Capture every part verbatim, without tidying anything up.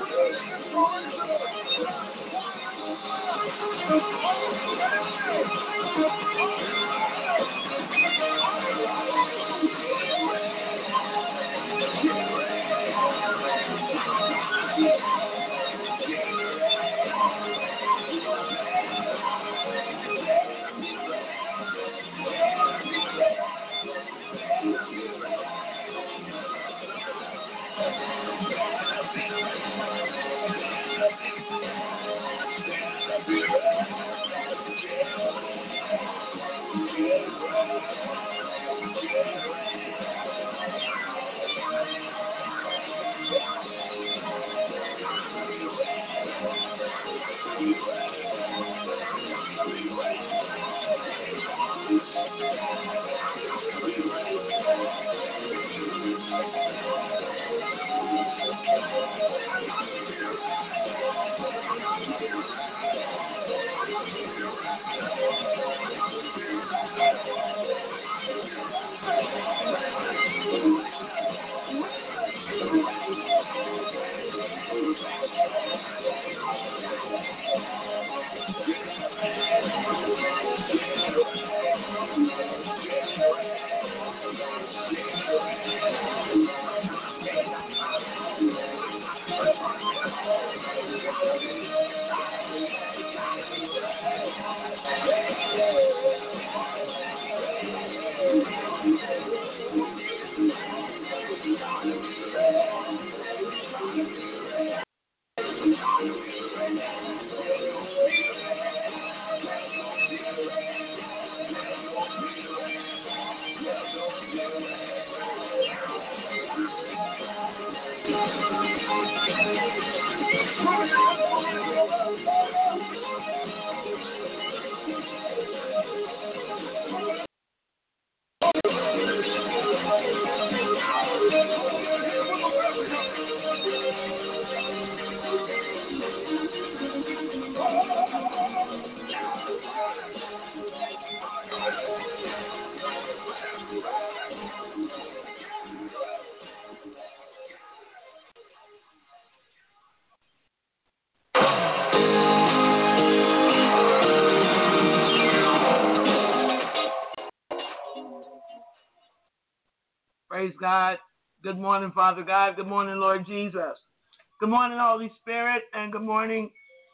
Praise God. Good morning, Father God. Good morning, Lord Jesus. Good morning, Holy Spirit, and good morning,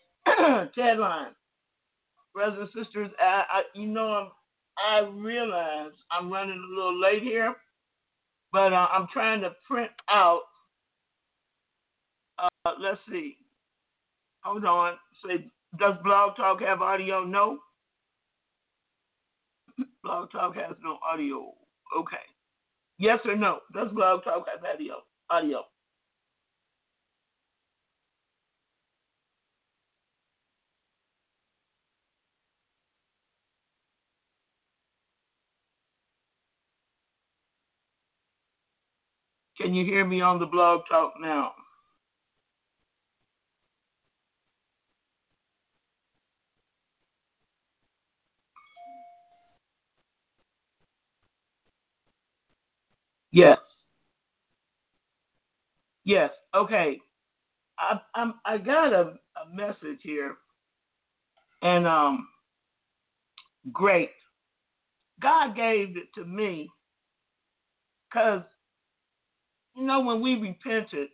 Ted Line. Brothers and sisters, I, I, you know, I'm, I realize I'm running a little late here, but uh, I'm trying to print out, uh, let's see. Hold on. Say, does Blog Talk have audio? No. Blog Talk has no audio. Okay. Yes or no? Does Blog Talk have audio? Audio. Can you hear me on the Blog Talk now? Yes. Yes. Okay. I I'm, I got a, a message here, and um, great. God gave it to me because you know when we repented,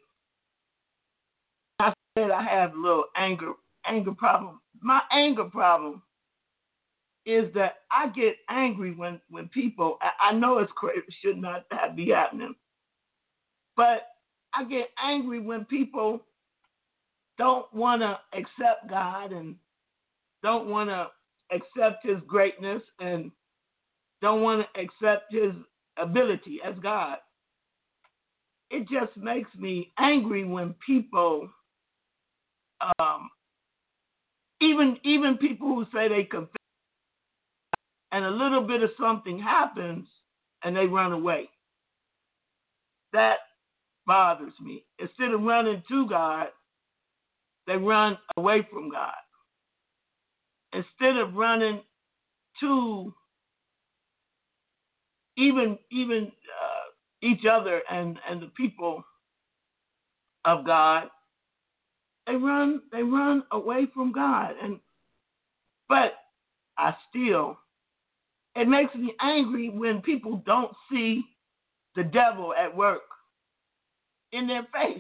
I said I have a little anger anger problem. My anger problem is that I get angry when when people. I, I know it's crazy, it should not be happening, but I get angry when people don't want to accept God and don't want to accept his greatness and don't want to accept his ability as God. It just makes me angry when people, um, even even people who say they confess, and a little bit of something happens and they run away. That bothers me. Instead of running to God, they run away from God. Instead of running to even even uh, each other and, and the people of God, They run, they run away from God. And but I still, it makes me angry when people don't see the devil at work in their face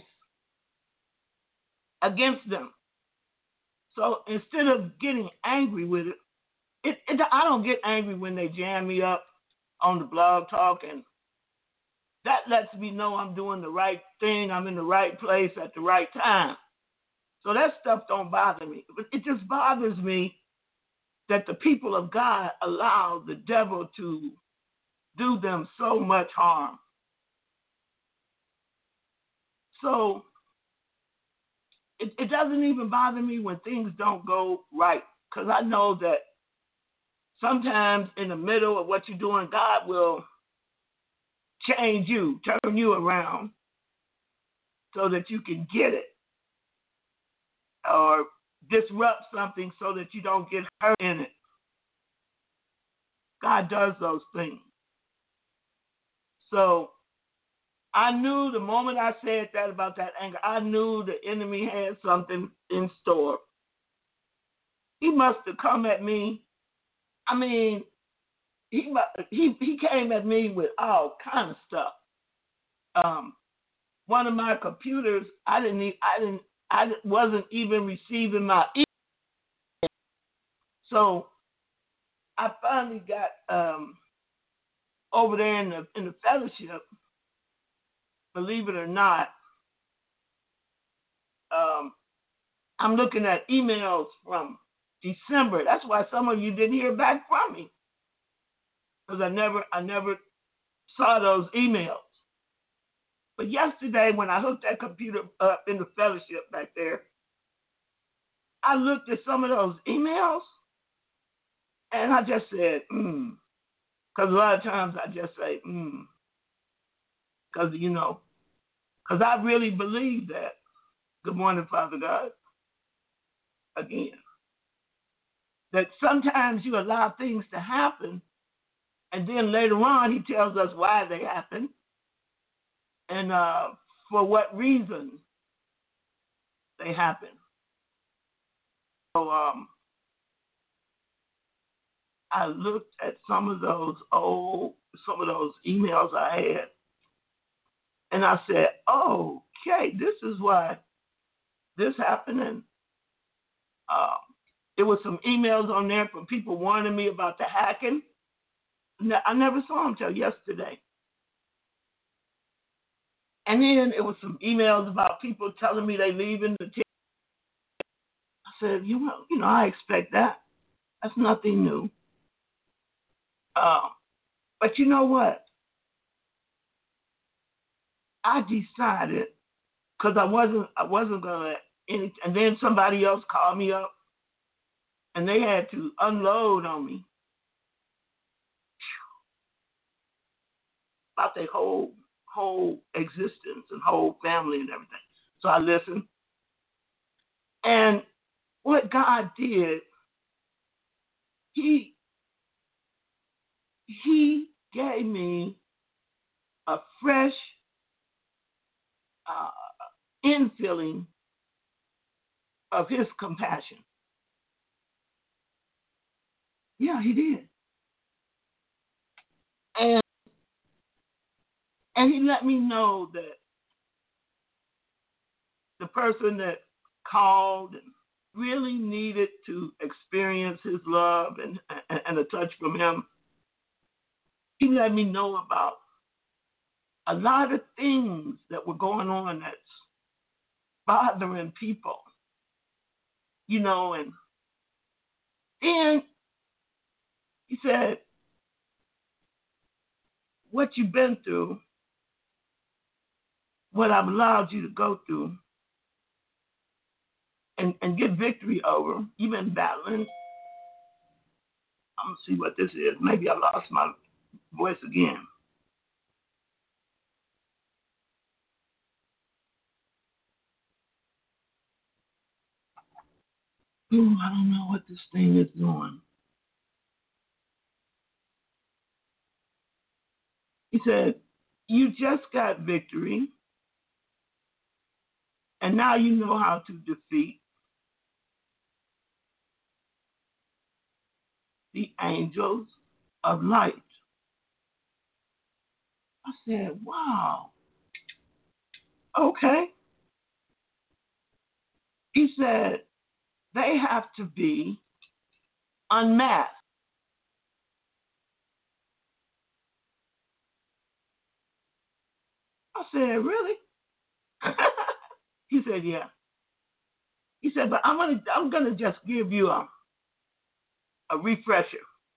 against them. So instead of getting angry with it, it, it I don't get angry when they jam me up on the blog talk, and that lets me know I'm doing the right thing. I'm in the right place at the right time. So that stuff don't bother me. But it just bothers me that the people of God allow the devil to do them so much harm. So it, it doesn't even bother me when things don't go right, because I know that sometimes in the middle of what you're doing, God will change you, turn you around so that you can get it, or disrupt something so that you don't get hurt in it. God does those things. So I knew the moment I said that about that anger, I knew the enemy had something in store. He must have come at me. I mean, he he he came at me with all kind of stuff. Um, one of my computers, I didn't, I didn't, I wasn't even receiving my email. So I finally got um, over there in the in the fellowship. Believe it or not, um, I'm looking at emails from December. That's why some of you didn't hear back from me, because I never, I never saw those emails. But yesterday, when I hooked that computer up in the fellowship back there, I looked at some of those emails, and I just said, hmm. Because a lot of times I just say, hmm. Because, you know, because I really believe that. Good morning, Father God. Again. That sometimes you allow things to happen, and then later on he tells us why they happen and uh, for what reason they happen. So um, I looked at some of those old, some of those emails I had, and I said, oh, okay, this is why this happened. And uh, there were some emails on there from people warning me about the hacking. I never saw them till yesterday. And then it was some emails about people telling me they leaving the team. I said, you know, you know, I expect that. That's nothing new. Um, but you know what? I decided, because I wasn't, I wasn't gonna. Any, and then somebody else called me up, and they had to unload on me about their whole whole existence and whole family and everything. So I listened, and what God did, He He gave me a fresh uh, infilling of His compassion. Yeah, He did, and and He let me know that the person that called and really needed to experience His love and, and, and a touch from Him, He let me know about a lot of things that were going on that's bothering people, you know, and then He said, what you've been through, what I've allowed you to go through and, and get victory over, you've been battling. I'm going to see what this is. Maybe I lost my voice again. Ooh, I don't know what this thing is doing. He said, you just got victory, And now you know how to defeat the angels of light. I said, wow. Okay. He said, they have to be unmasked. I said, really? He said, yeah. He said, but I'm gonna I'm gonna just give you a a refresher.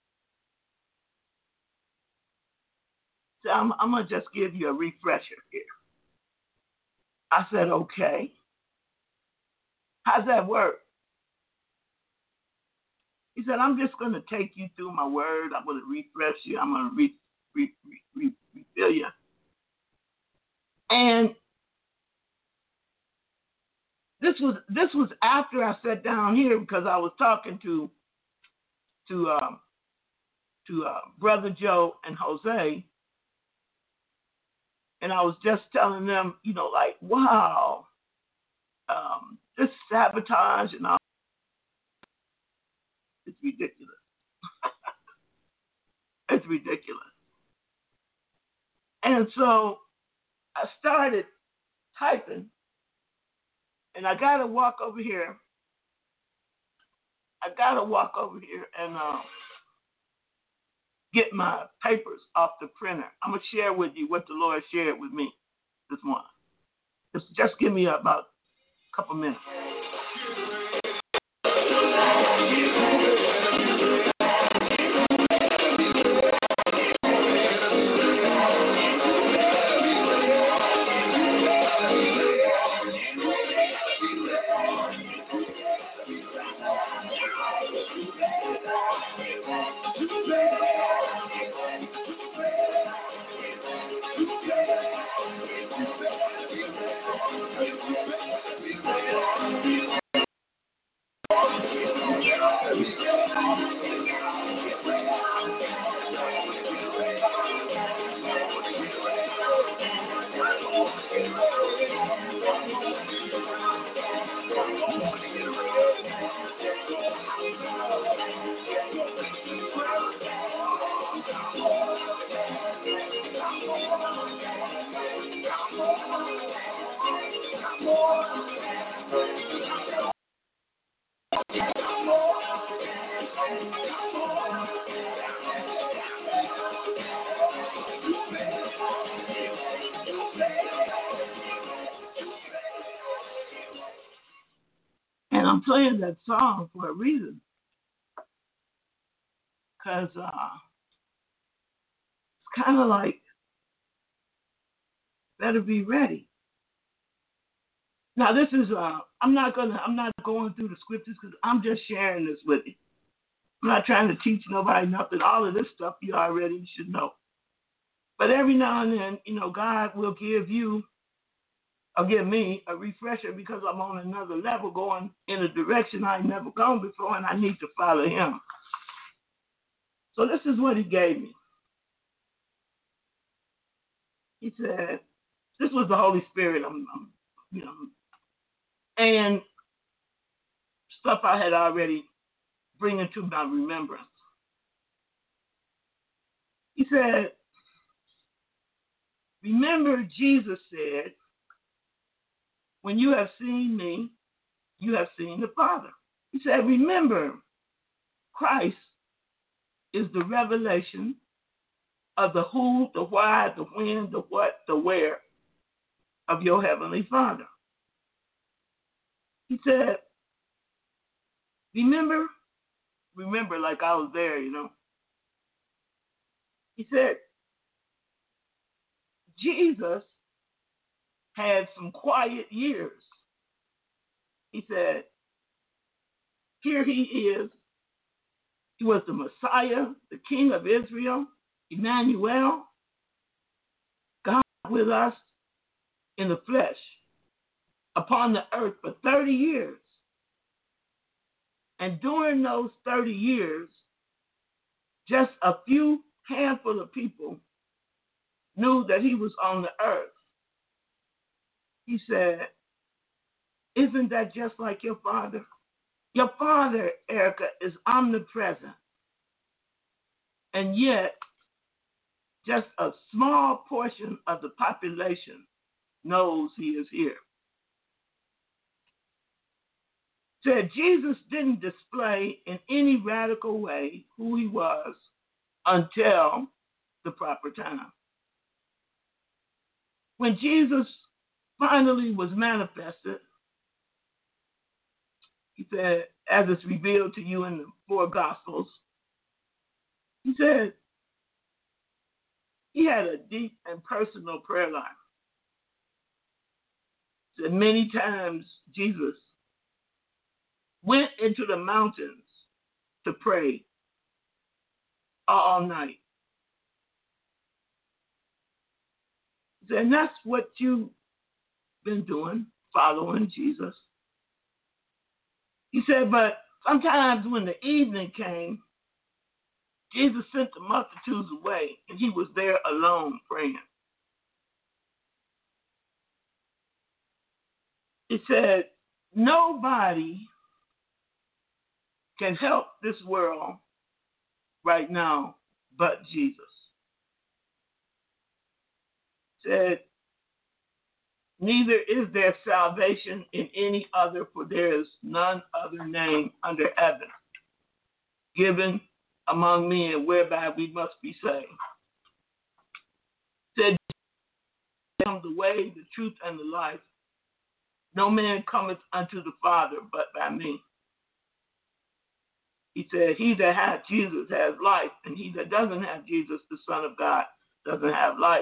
So I'm I'm gonna just give you a refresher here. I said, okay. How's that work? He said, I'm just gonna take you through my word. I'm gonna refresh you. I'm gonna re, re, re, re, refill you. And this was this was after I sat down here because I was talking to to um, to uh, Brother Joe and Jose, and I was just telling them, you know, like, wow, um, this sabotage and all, it's ridiculous. It's ridiculous. And so I started typing, and I got to walk over here. I got to walk over here and uh, get my papers off the printer. I'm going to share with you what the Lord shared with me this morning. Just, just give me about a couple minutes. And I'm playing that song for a reason. Because uh, it's kind of like, better be ready. Now this is, uh, I'm not gonna, I'm not going through the scriptures because I'm just sharing this with you. I'm not trying to teach nobody nothing. All of this stuff you already should know. But every now and then, you know, God will give you, or give me, a refresher because I'm on another level going in a direction I've never gone before and I need to follow him. So this is what he gave me. He said, this was the Holy Spirit, I'm, I'm, you know, and stuff I had already bringing to my remembrance. He said, remember Jesus said, when you have seen me, you have seen the Father. He said, remember, Christ is the revelation of the who, the why, the when, the what, the where of your Heavenly Father. He said, remember, remember like I was there, you know. He said, Jesus had some quiet years. He said, here he is. He was the Messiah, the King of Israel, Emmanuel, God with us in the flesh, upon the earth for thirty years. And during those thirty years, just a few handful of people knew that he was on the earth. He said, Isn't that just like your Father? Your Father, Erica, is omnipresent. And yet, just a small portion of the population knows he is here. Said Jesus didn't display in any radical way who he was until the proper time. When Jesus finally was manifested, he said, as it's revealed to you in the four Gospels, he said he had a deep and personal prayer life. He said many times Jesus went into the mountains to pray all night. He said, and that's what you've been doing, following Jesus. He said, but sometimes when the evening came, Jesus sent the multitudes away, and he was there alone praying. He said, nobody can help this world right now but Jesus. He said, neither is there salvation in any other, for there is none other name under heaven given among men whereby we must be saved. He said, I am the way, the truth, and the life. No man cometh unto the Father but by me. He said, he that hath Jesus has life, and he that doesn't have Jesus, the Son of God, doesn't have life.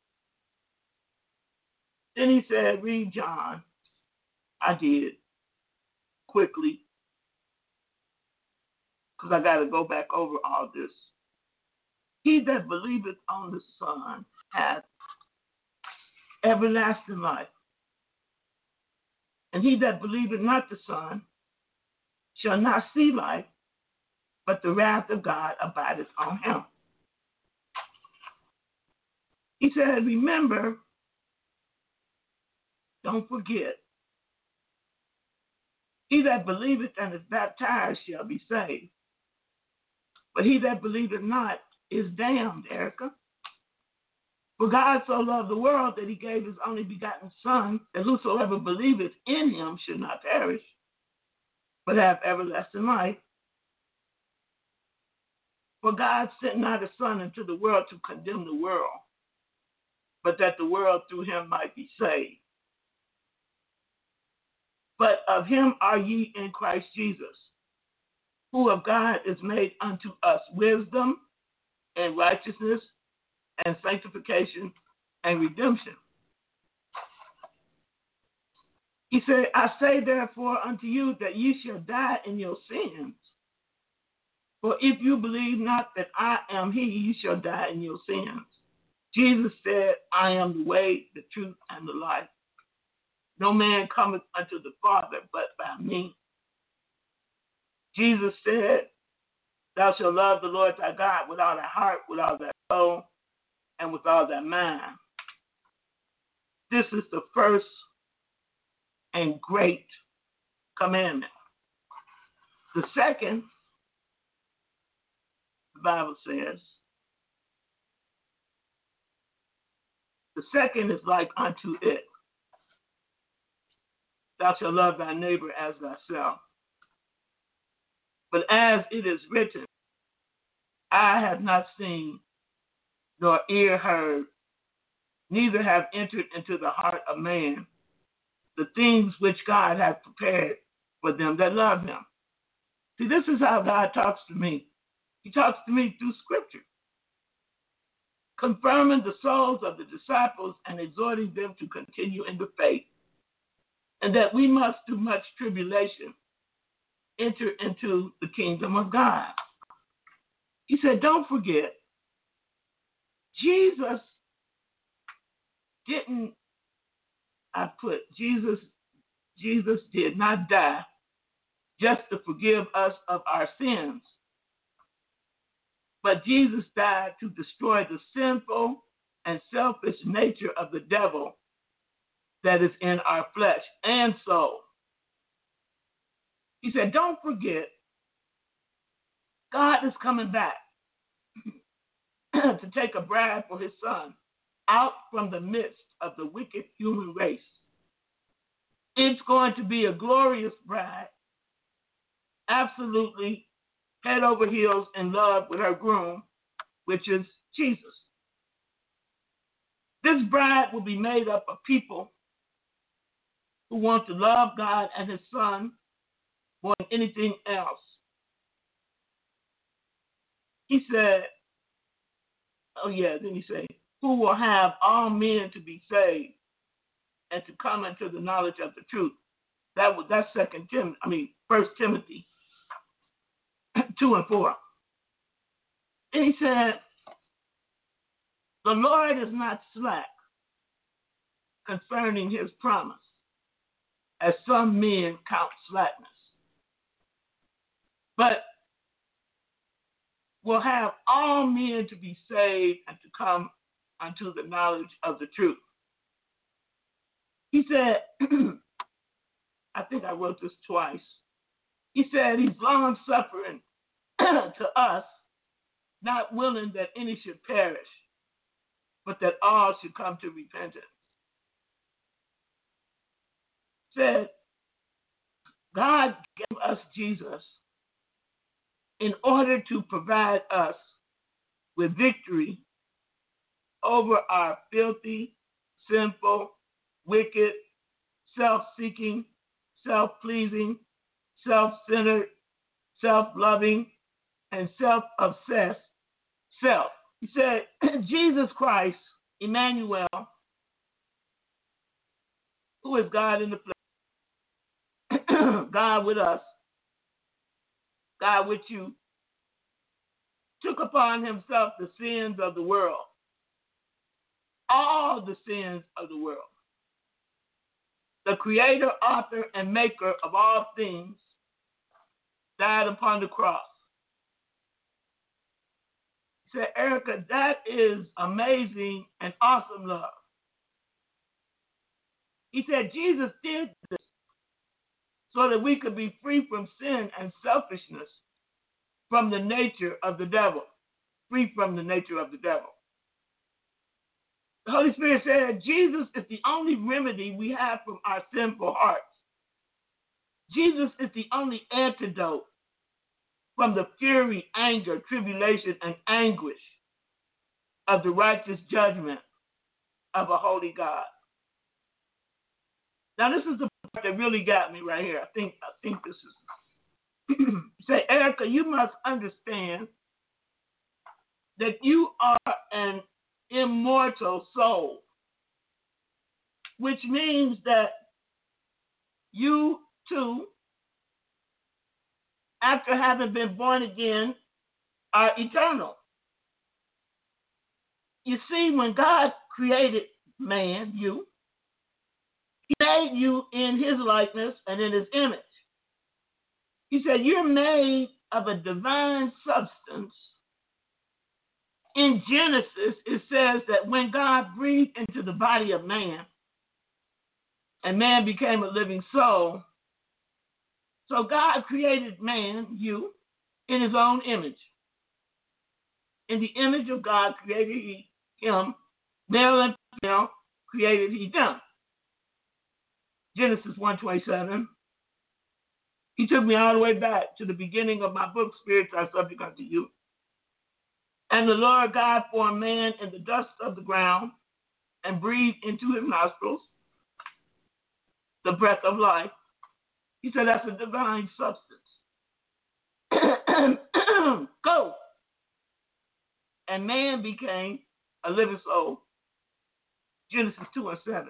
Then he said, read John. I did, quickly, because I got to go back over all this. He that believeth on the Son hath everlasting life. And he that believeth not the Son shall not see life, but the wrath of God abideth on him. He said, remember, don't forget, he that believeth and is baptized shall be saved. But he that believeth not is damned, Erica. For God so loved the world that he gave his only begotten Son, that whosoever believeth in him should not perish, but have everlasting life. For God sent not his Son into the world to condemn the world, but that the world through him might be saved. But of him are ye in Christ Jesus, who of God is made unto us wisdom and righteousness and sanctification and redemption. He said, I say therefore unto you that ye shall die in your sins. For if you believe not that I am he, you shall die in your sins. Jesus said, I am the way, the truth, and the life. No man cometh unto the Father but by me. Jesus said, thou shalt love the Lord thy God with all thy heart, with all thy soul, and with all thy mind. This is the first and great commandment. The second, the Bible says, the second is like unto it. Thou shalt love thy neighbor as thyself. But as it is written, eye have not seen, nor ear heard, neither have entered into the heart of man the things which God hath prepared for them that love him. See, this is how God talks to me. He talks to me through Scripture, confirming the souls of the disciples and exhorting them to continue in the faith, and that we must, through much tribulation, enter into the kingdom of God. He said, don't forget, Jesus didn't, I put, Jesus, Jesus did not die just to forgive us of our sins, but Jesus died to destroy the sinful and selfish nature of the devil that is in our flesh and soul. He said, don't forget, God is coming back to take a bride for his son out from the midst of the wicked human race. It's going to be a glorious bride, absolutely head over heels in love with her groom, which is Jesus. This bride will be made up of people who want to love God and his son more than anything else. He said, oh yeah, then he said, who will have all men to be saved and to come into the knowledge of the truth. That was that's second Tim I mean first Timothy two and four. And he said, the Lord is not slack concerning his promise, as some men count slackness, but will have all men to be saved and to come unto the knowledge of the truth. He said, I think I wrote this twice. He said he's long suffering to us, not willing that any should perish, but that all should come to repentance. Said, God gave us Jesus in order to provide us with victory over our filthy, sinful, wicked, self-seeking, self-pleasing, self-centered, self-loving, and self-obsessed self. He said, Jesus Christ, Emmanuel, who is God in the flesh, God with us, God with you, took upon himself the sins of the world, all the sins of the world. The creator, author, and maker of all things died upon the cross. He said, Erica, that is amazing and awesome love. He said, Jesus did this so that we could be free from sin and selfishness, from the nature of the devil, free from the nature of the devil. The Holy Spirit said, Jesus is the only remedy we have from our sinful hearts. Jesus is the only antidote from the fury, anger, tribulation, and anguish of the righteous judgment of a holy God. Now, this is the part that really got me right here. I think, I think this is. Say, Erica, you must understand that you are an immortal soul, which means that you too, after having been born again, are eternal. You see, when God created man, you, he made you in his likeness and in his image. He said, you're made of a divine substance. In Genesis, it says that when God breathed into the body of man, and man became a living soul, so God created man, you, in his own image. In the image of God created he him, male and female created he them. Genesis one twenty-seven. He took me all the way back to the beginning of my book, Spirits Are Subject Unto You. And the Lord God formed man in the dust of the ground and breathed into his nostrils the breath of life. He said that's a divine substance. Go. And man became a living soul. Genesis two and seven.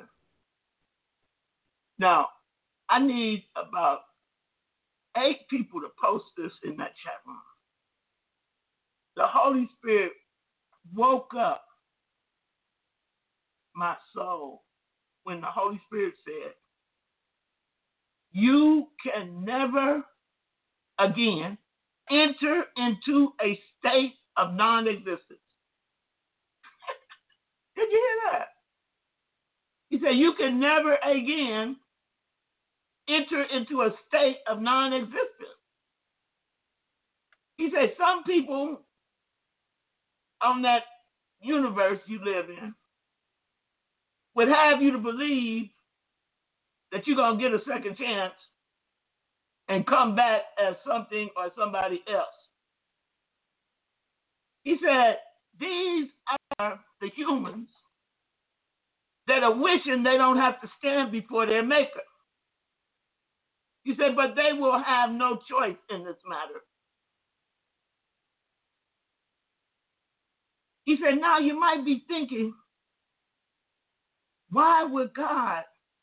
Now, I need about eight people to post this in that chat room. The Holy Spirit woke up my soul when the Holy Spirit said, you can never again enter into a state of non-existence. Did you hear that? He said, you can never again enter into a state of non-existence. He said some people on that universe you live in would have you to believe that you're going to get a second chance and come back as something or somebody else. He said, these are the humans that are wishing they don't have to stand before their maker. He said, but they will have no choice in this matter. He said, now you might be thinking, why would God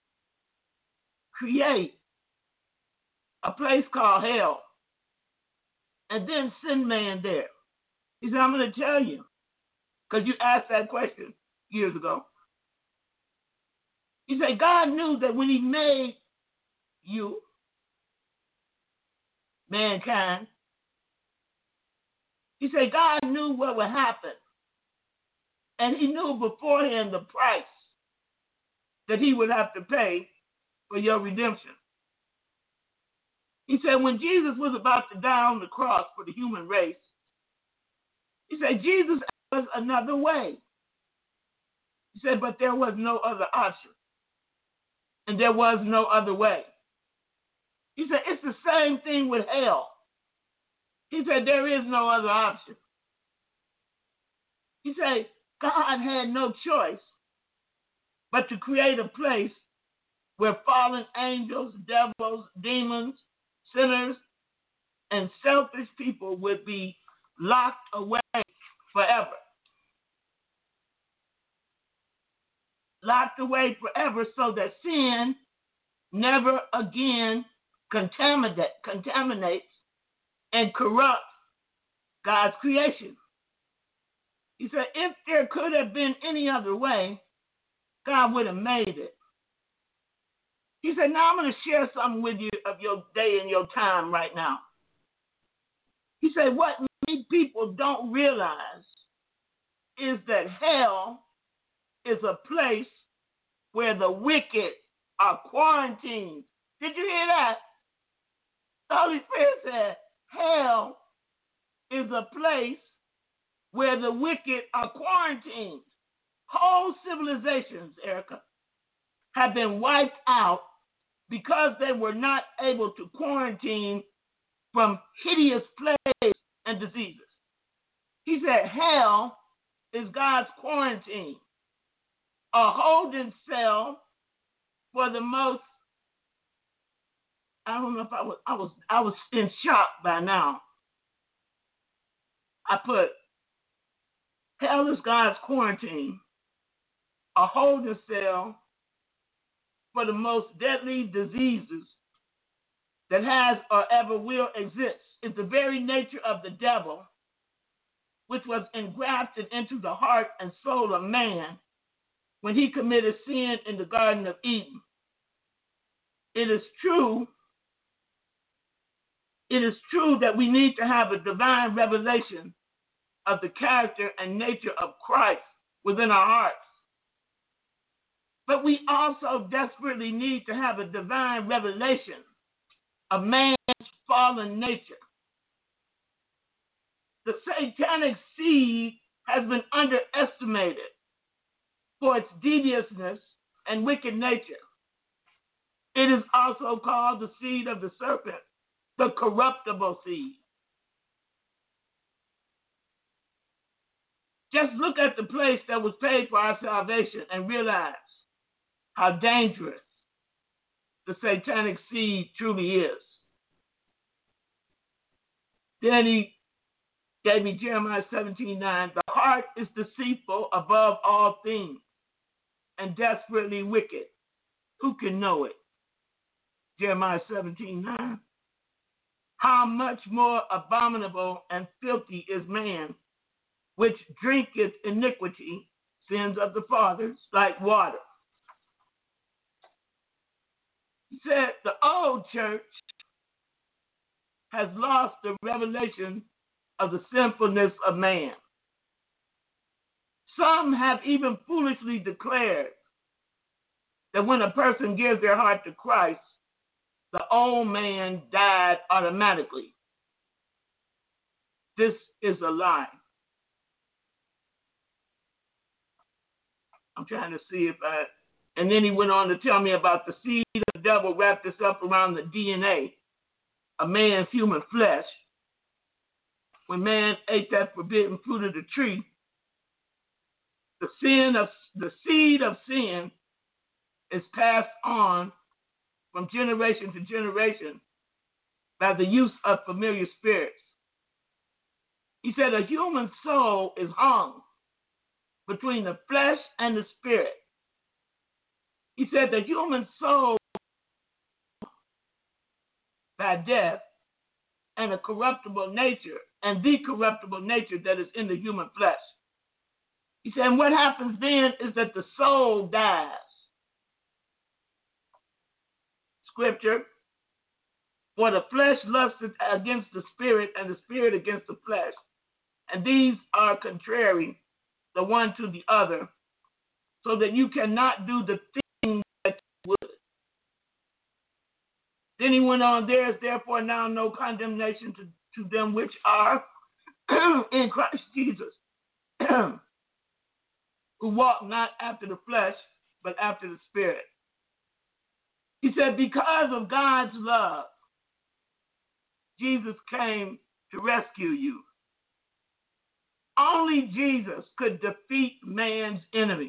create a place called hell and then send man there? He said, I'm going to tell you, because you asked that question years ago. He said, God knew that when he made you, mankind, he said, God knew what would happen. And he knew beforehand the price that he would have to pay for your redemption. He said, when Jesus was about to die on the cross for the human race, he said, Jesus was another way. He said, but there was no other option. And there was no other way. He said, it's the same thing with hell. He said, there is no other option. He said, God had no choice but to create a place where fallen angels, devils, demons, sinners, and selfish people would be locked away forever. Locked away forever so that sin never again contaminate, contaminates and corrupts God's creation. He said, if there could have been any other way, God would have made it. He said, now I'm going to share something with you of your day and your time right now. He said, what many people don't realize is that hell is a place where the wicked are quarantined. Did you hear that? The Holy Spirit said, hell is a place where the wicked are quarantined. Whole civilizations, Erica, have been wiped out because they were not able to quarantine from hideous plagues and diseases. He said hell is God's quarantine, a holding cell for the most, I don't know if I was, I was, I was in shock by now. I put, hell is God's quarantine, a holding cell for the most deadly diseases that has or ever will exist. It's the very nature of the devil, which was engrafted into the heart and soul of man when he committed sin in the Garden of Eden. It is true, it is true that we need to have a divine revelation of the character and nature of Christ within our hearts. But we also desperately need to have a divine revelation of man's fallen nature. The satanic seed has been underestimated for its deviousness and wicked nature. It is also called the seed of the serpent, the corruptible seed. Just look at the price that was paid for our salvation and realize how dangerous the satanic seed truly is. Then he gave me Jeremiah seventeen nine. The heart is deceitful above all things and desperately wicked. Who can know it? Jeremiah seventeen nine. How much more abominable and filthy is man, which drinketh iniquity, sins of the fathers, like water. He said the old church has lost the revelation of the sinfulness of man. Some have even foolishly declared that when a person gives their heart to Christ, the old man died automatically. This is a lie. I'm trying to see if I... And then he went on to tell me about the seed of the devil wrapped itself around the D N A of man's human flesh. When man ate that forbidden fruit of the tree, the sin of the seed of sin is passed on from generation to generation by the use of familiar spirits. He said a human soul is hung between the flesh and the spirit. He said the human soul by death and a corruptible nature and the corruptible nature that is in the human flesh. He said, and what happens then is that the soul dies. Scripture, for the flesh lusted against the spirit and the spirit against the flesh. And these are contrary the one to the other, so that you cannot do the thing that you would. Then he went on, there is therefore now no condemnation to, to them which are in Christ Jesus, who walk not after the flesh, but after the spirit. He said, because of God's love, Jesus came to rescue you. Only Jesus could defeat man's enemy.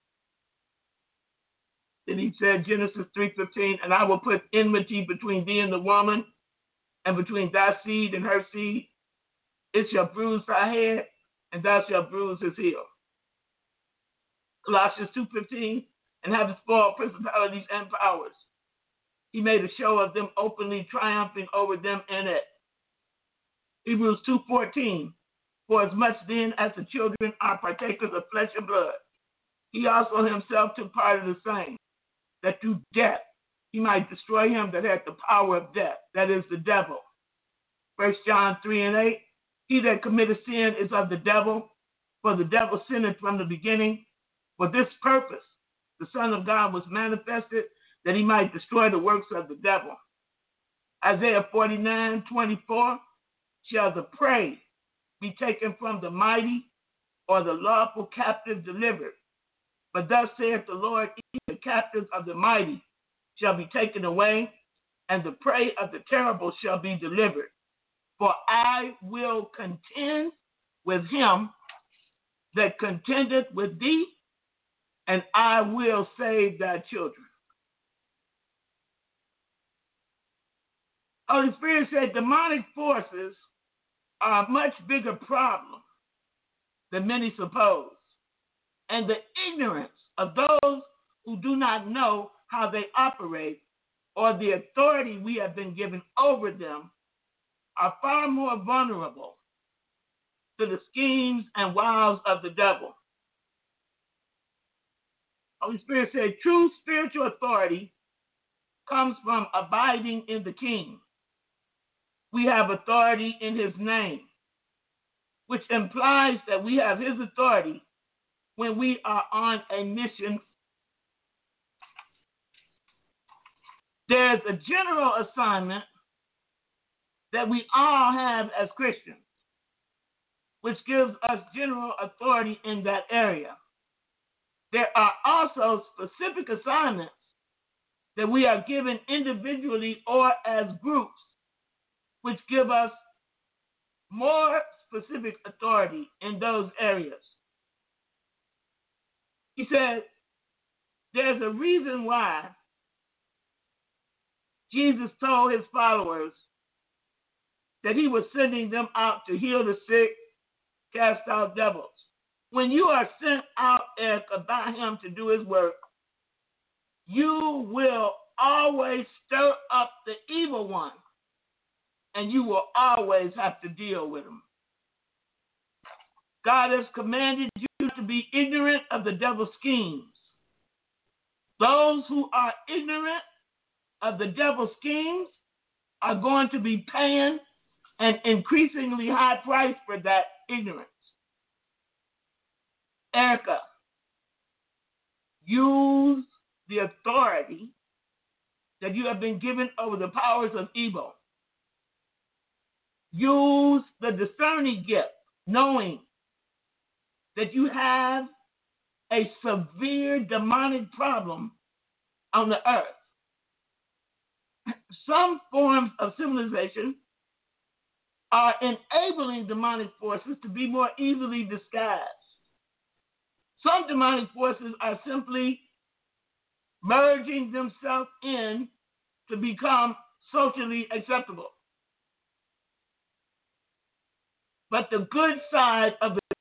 Then he said, Genesis three fifteen, and I will put enmity between thee and the woman, and between thy seed and her seed. It shall bruise thy head, and thou shalt bruise his heel. Colossians two fifteen, and having spoiled principalities and powers, he made a show of them openly, triumphing over them in it. Hebrews two fourteen, for as much then as the children are partakers of flesh and blood, he also himself took part of the same, that through death he might destroy him that had the power of death, that is the devil. First John three and eight, he that committeth sin is of the devil, for the devil sinned from the beginning. For this purpose the Son of God was manifested, that he might destroy the works of the devil. Isaiah forty-nine twenty-four, shall the prey be taken from the mighty, or the lawful captive delivered? But thus saith the Lord, even the captives of the mighty shall be taken away, and the prey of the terrible shall be delivered. For I will contend with him that contendeth with thee, and I will save thy children. Holy Spirit said demonic forces are a much bigger problem than many suppose. And the ignorance of those who do not know how they operate or the authority we have been given over them are far more vulnerable to the schemes and wiles of the devil. Holy Spirit said true spiritual authority comes from abiding in the King. We have authority in his name, which implies that we have his authority when we are on a mission. There's a general assignment that we all have as Christians, which gives us general authority in that area. There are also specific assignments that we are given individually or as groups, which give us more specific authority in those areas. He said, there's a reason why Jesus told his followers that he was sending them out to heal the sick, cast out devils. When you are sent out, Erica, by him to do his work, you will always stir up the evil one, and you will always have to deal with him. God has commanded you to be ignorant of the devil's schemes. Those who are ignorant of the devil's schemes are going to be paying an increasingly high price for that ignorance. Erica, use the authority that you have been given over the powers of evil. Use the discerning gift, knowing that you have a severe demonic problem on the earth. Some forms of civilization are enabling demonic forces to be more easily disguised. Some demonic forces are simply merging themselves in to become socially acceptable. But the good side of the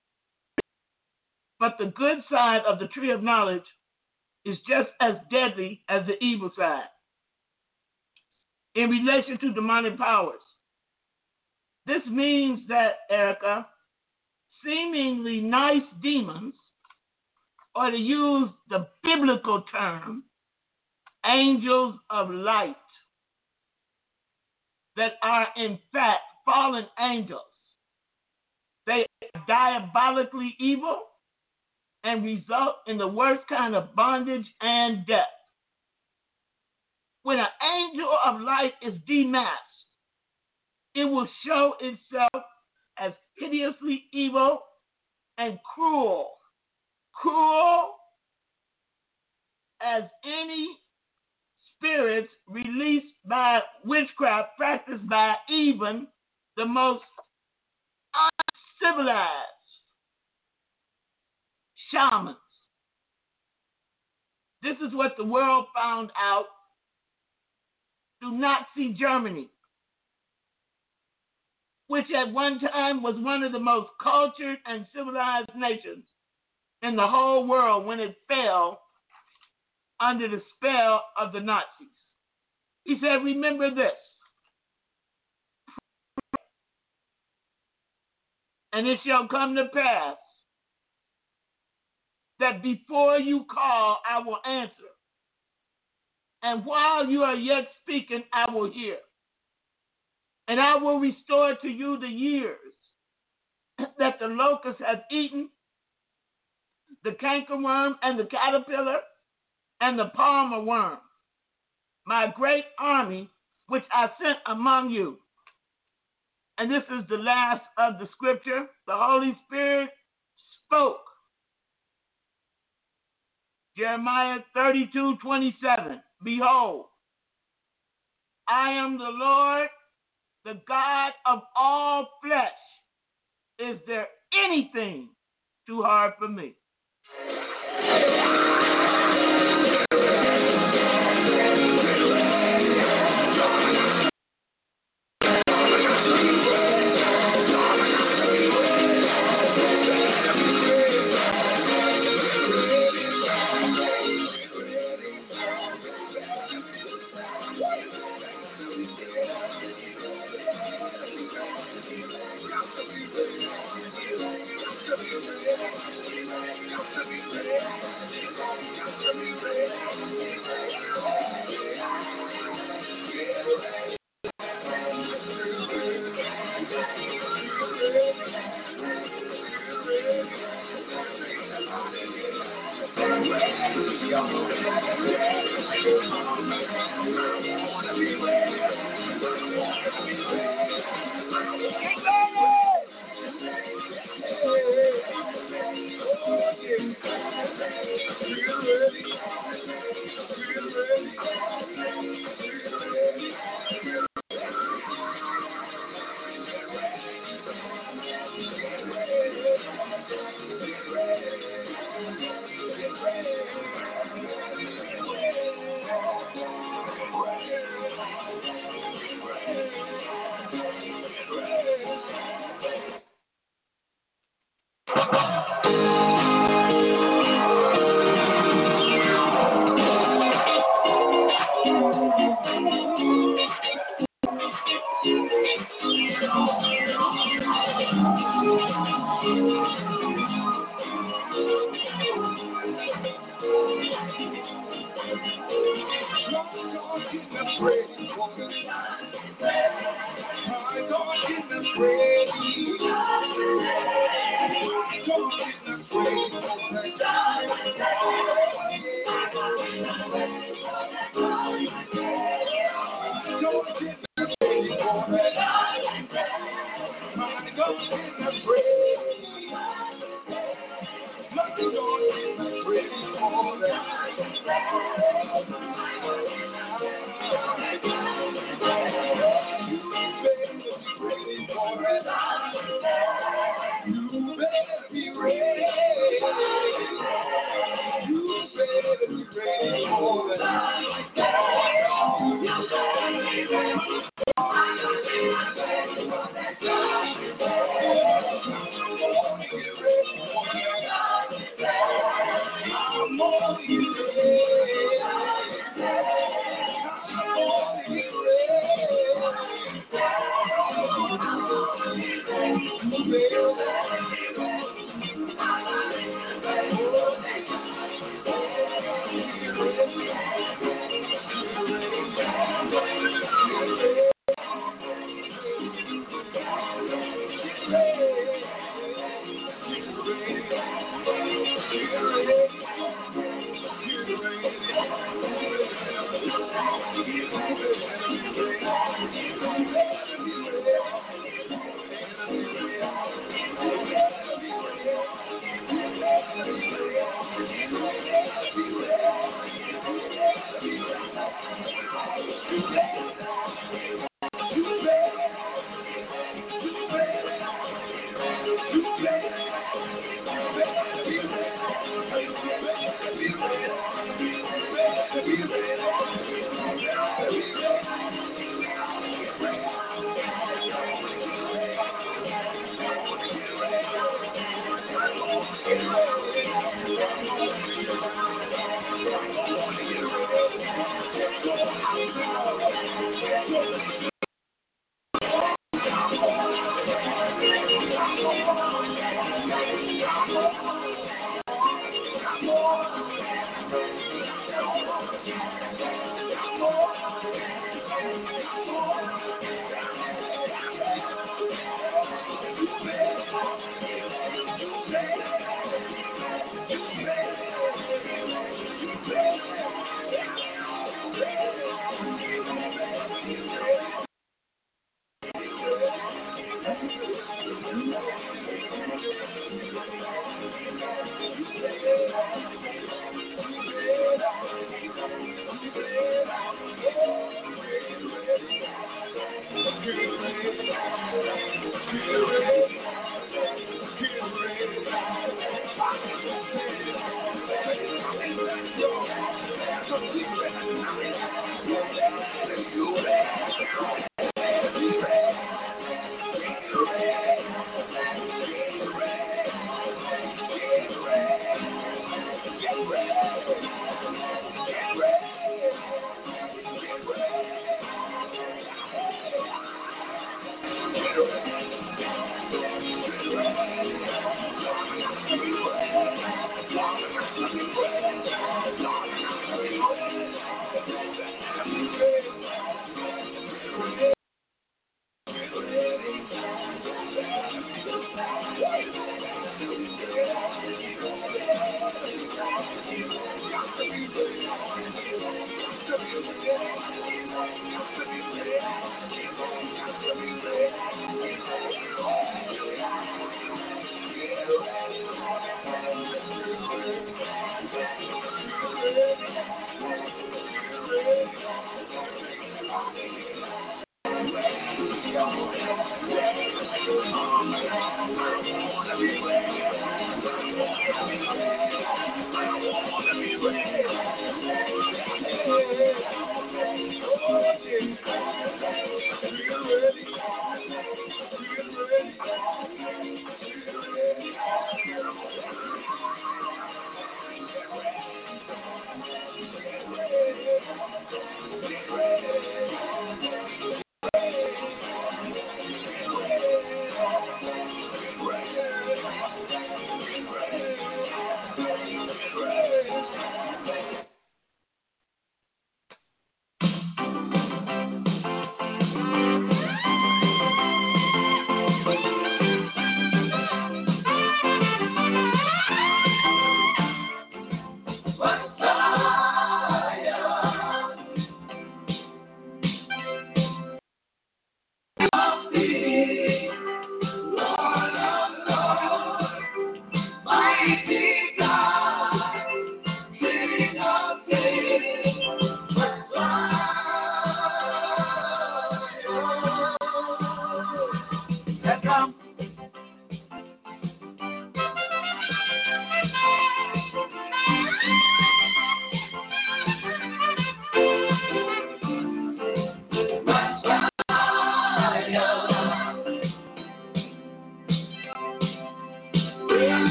but the good side of the tree of knowledge is just as deadly as the evil side. In relation to demonic powers, this means that, Erica, seemingly nice demons, or to use the biblical term, angels of light, that are in fact fallen angels. They are diabolically evil and result in the worst kind of bondage and death. When an angel of light is demasked, it will show itself as hideously evil and cruel. Cruel as any spirits released by witchcraft practiced by even the most uncivilized shamans. This is what the world found out through Nazi Germany, which at one time was one of the most cultured and civilized nations in the whole world when it fell under the spell of the Nazis. He said, remember this, and it shall come to pass that before you call, I will answer. And while you are yet speaking, I will hear. And I will restore to you the years that the locust hath eaten, the cankerworm and the caterpillar and the palmer worm, my great army which I sent among you. And this is the last of the scripture. The Holy Spirit spoke. Jeremiah thirty-two twenty-seven. Behold, I am the Lord, the God of all flesh. Is there anything too hard for me?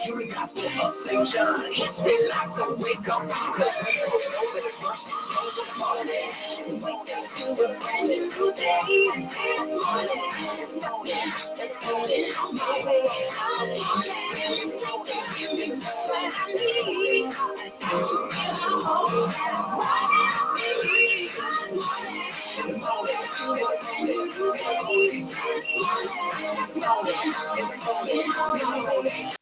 Every gospel of Saint John, it's been like a wake up call. Over the first of the morning, wake up to a brand new day. This morning, this morning, this morning, I'm on my way. I'm on my way. You know what I need. I'm home. What I need. This morning, this morning, this morning, this morning, this morning, this morning, this morning, I'm on my way.